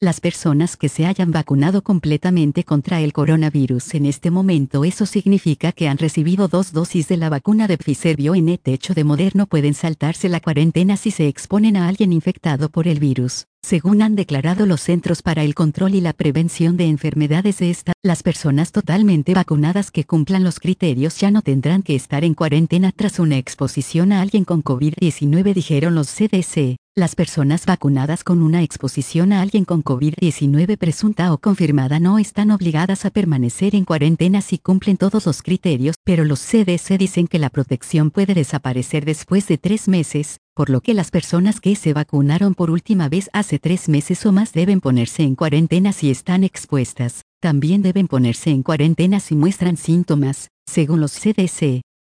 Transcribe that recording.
Las personas que se hayan vacunado completamente contra el coronavirus en este momento, eso significa que han recibido 2 dosis de la vacuna de Pfizer-BioNTech o de Moderna, pueden saltarse la cuarentena si se exponen a alguien infectado por el virus. Según han declarado los Centros para el Control y la Prevención de Enfermedades de las personas totalmente vacunadas que cumplan los criterios ya no tendrán que estar en cuarentena tras una exposición a alguien con COVID-19, dijeron los CDC. Las personas vacunadas con una exposición a alguien con COVID-19 presunta o confirmada no están obligadas a permanecer en cuarentena si cumplen todos los criterios, pero los CDC dicen que la protección puede desaparecer después de 3 meses, por lo que las personas que se vacunaron por última vez hace 3 meses o más deben ponerse en cuarentena si están expuestas. También deben ponerse en cuarentena si muestran síntomas, según los CDC.